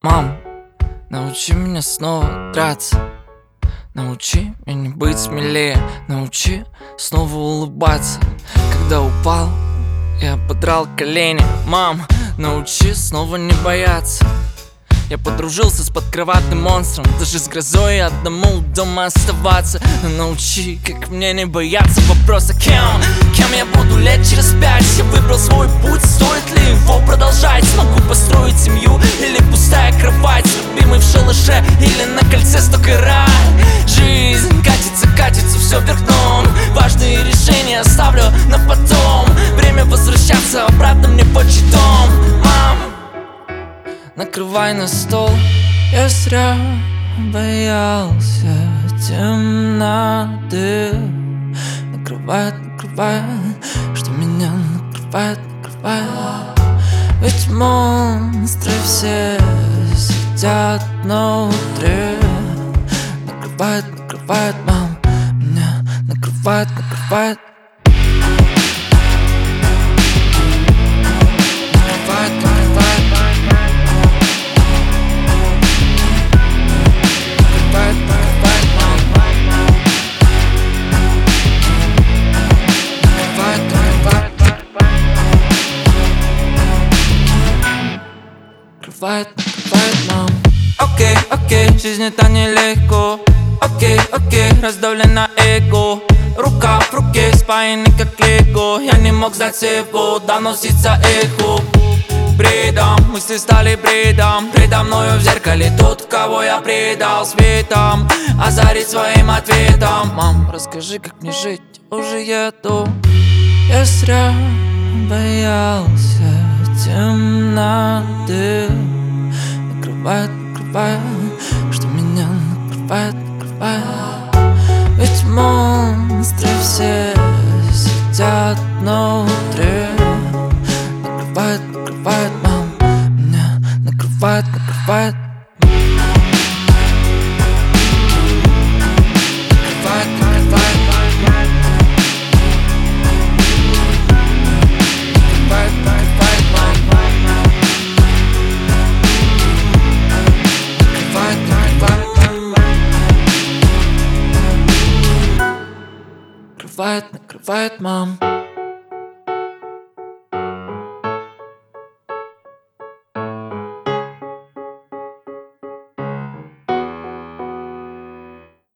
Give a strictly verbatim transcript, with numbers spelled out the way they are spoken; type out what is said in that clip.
Мам, научи меня снова драться. Научи меня быть смелее. Научи снова улыбаться. Когда упал, я подрал колени. Мам, научи снова не бояться. Я подружился с подкроватным монстром. Даже с грозой одному дома оставаться. Научи, как мне не бояться вопроса кем? Кем я буду лет через пять? Я выбрал свой путь, стоит ли его продолжать? Смогу построить семью или пустая кровать? С любимой в шалаше или на кольце сто карат? Жизнь катится, катится, все вверх дном. Важные решения оставлю на потом. Время возвращаться обратно мне в отчий дом. Мам, накрывай на стол. Я зря боялся темноты. Накрывает, накрывает, что меня накрывает, накрывает. Ведь монстры все сидят внутри. Накрывает, накрывает, мам, меня накрывает, накрывает. Накрывает, накрывает, мам. Окей, окей, жизнь это нелегко. Окей, окей, раздавлено эго. Рука в руке, спаяны как лего. Я не мог знать всего, доносится эхо. Бредом, мысли стали бредом. Предо мною в зеркале тот, кого я предал. Светом озарить своим ответом. Мам, расскажи, как мне жить, я уже еду. Я зря боялся темноты. Накрывает, накрывает, что меня накрывает, накрывает. Ведь монстры все сидят внутри. Накрывает, накрывает, мам, меня накрывает, накрывает. Накрывает, накрывает, накрывает, накрывает, мам. Накрывает, накрывает, накрывает, мам.